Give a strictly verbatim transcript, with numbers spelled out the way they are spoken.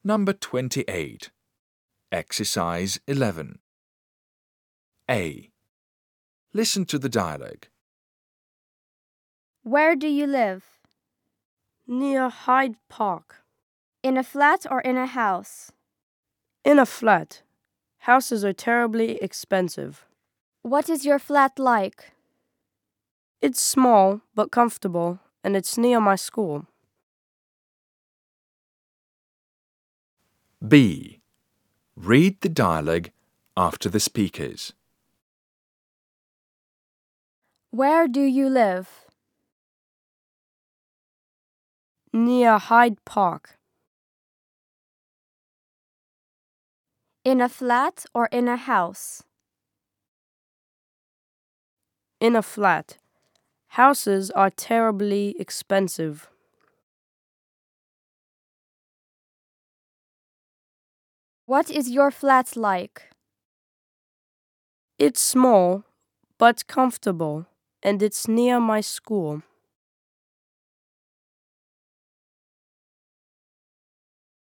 Number twenty-eight. Exercise eleven. A. Listen to the dialogue. Where do you live? Near Hyde Park. In a flat or in a house? In a flat. Houses are terribly expensive. What is your flat like? It's small but comfortable, and it's near my school. B. Read the dialogue after the speakers. Where do you live? Near Hyde Park. In a flat or in a house? In a flat. Houses are terribly expensive. What is your flat like? It's small but comfortable, and it's near my school.